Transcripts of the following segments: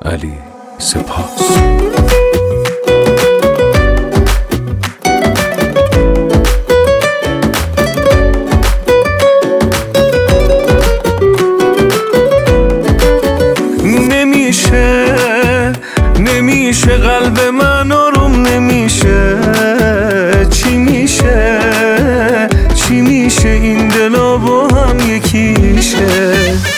علی سپاس. نمیشه قلب من آروم نمیشه، چی میشه این دلا با هم یکیشه.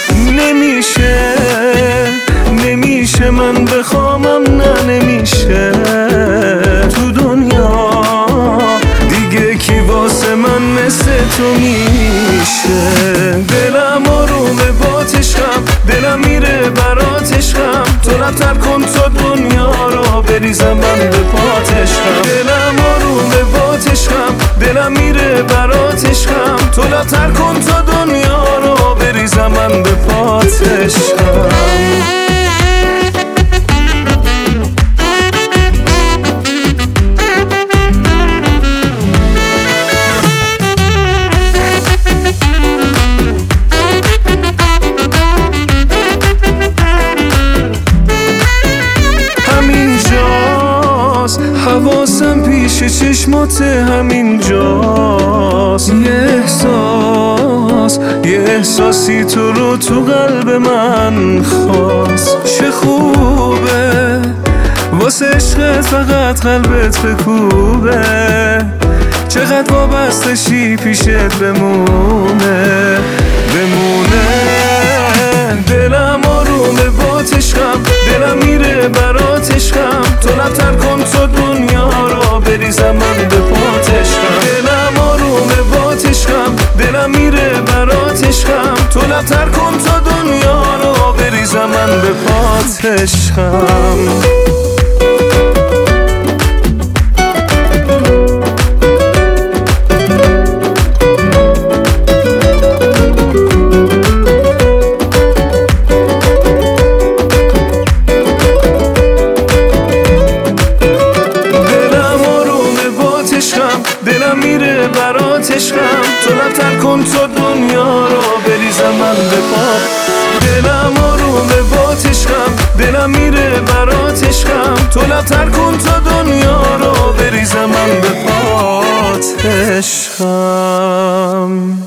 نمیشه من بخوامم، نه نمیشه تو دنیا دیگه کی واسه من مثل تو میشه. دلم آرومه با عشقم، دلم میره برات عشقم، تو رفتر کن تا دنیا رو بریزم من به پات عشقم. دلم آرومه با عشقم، دلم میره برات عشقم، تو رفتر کن تا دنیا رو بریزم من به پات عشقم. حواسم پیش چشمات همینجاست، یه احساسی تو رو تو قلب من خواست. چه خوبه واسه عشقت فقط قلبت بکوبه، چقدر وابستشی پیشت بمونه. دلم آرومه با عشقم، دلم میره برات عشقم، تو رفتر کن تا دنیا رو بریزم من به پات عشقم. دلم آرومه با عشقم، دلم میره برات عشقم، تو رفتر کن تا دنیا رو بریزم من به پات عشقم. دلم میره برات عشقم، تو رفتر کن تا دنیا رو بریزم من به پات. دلم آرومه با عشقم، دلم میره برات عشقم، تو رفتر کن تا دنیا رو بریزم من به پات عشقم.